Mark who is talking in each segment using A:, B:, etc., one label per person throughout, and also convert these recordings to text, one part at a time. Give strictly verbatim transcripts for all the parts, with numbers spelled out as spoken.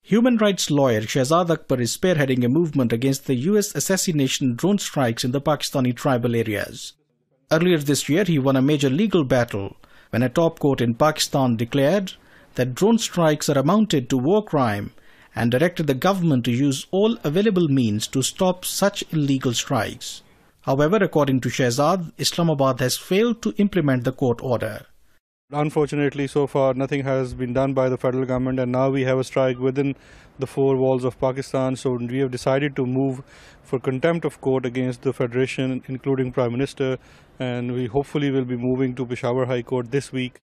A: Human rights lawyer Shehzad Akbar is spearheading a movement against the U S assassination drone strikes in the Pakistani tribal areas. Earlier this year, he won a major legal battle when a top court in Pakistan declared that drone strikes are amounted to war crime and directed the government to use all available means to stop such illegal strikes. However, according to Shehzad, Islamabad has failed to implement the court order.
B: Unfortunately, so far nothing has been done by the federal government, and now we have a strike within the four walls of Pakistan. So we have decided to move for contempt of court against the Federation, including Prime Minister, and we hopefully will be moving to Peshawar High Court this week.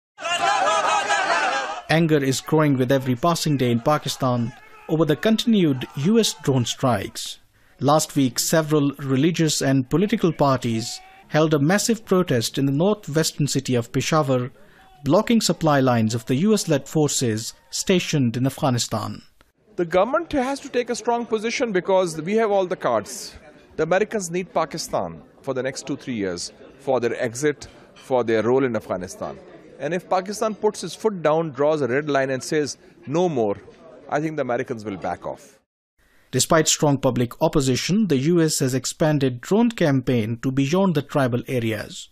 A: Anger is growing with every passing day in Pakistan over the continued U S drone strikes. Last week, several religious and political parties held a massive protest in the northwestern city of Peshawar, blocking supply lines of the U S-led forces stationed in Afghanistan.
C: The government has to take a strong position because we have all the cards. The Americans need Pakistan for the next two, three years for their exit, for their role in Afghanistan. And if Pakistan puts its foot down, draws a red line and says no more, I think the Americans will back off.
A: Despite strong public opposition, the U S has expanded drone campaign to beyond the tribal areas.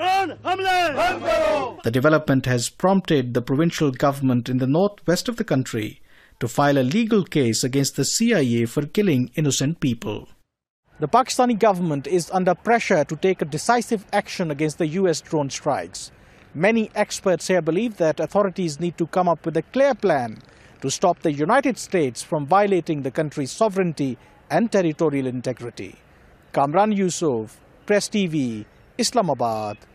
A: The development has prompted the provincial government in the northwest of the country to file a legal case against the C I A for killing innocent people. The Pakistani government is under pressure to take a decisive action against the U S drone strikes. Many experts here believe that authorities need to come up with a clear plan to stop the United States from violating the country's sovereignty and territorial integrity. Kamran Yusuf, Press T V, Islamabad.